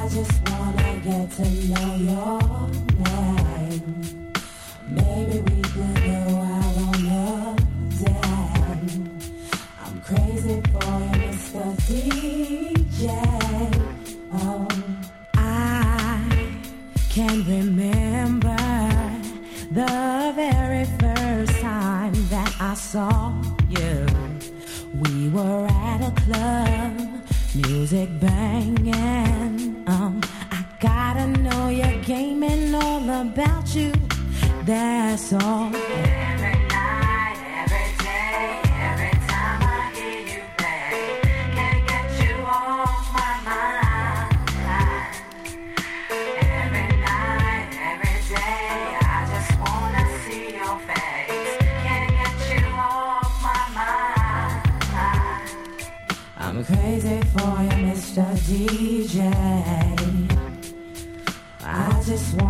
just wanna get to know your name. Maybe we could go out on a date. I'm crazy for you, Mr. DJ. Oh, I can remember the very first time that I saw you. We were at a club, music banging. I gotta know your game and all about you. That's all. Every night, every day, every time I hear you play, can't get you off my mind. Every night, every day, I just wanna see your face. Can't get you off my mind. I'm crazy for you, Mr. DJ. I just want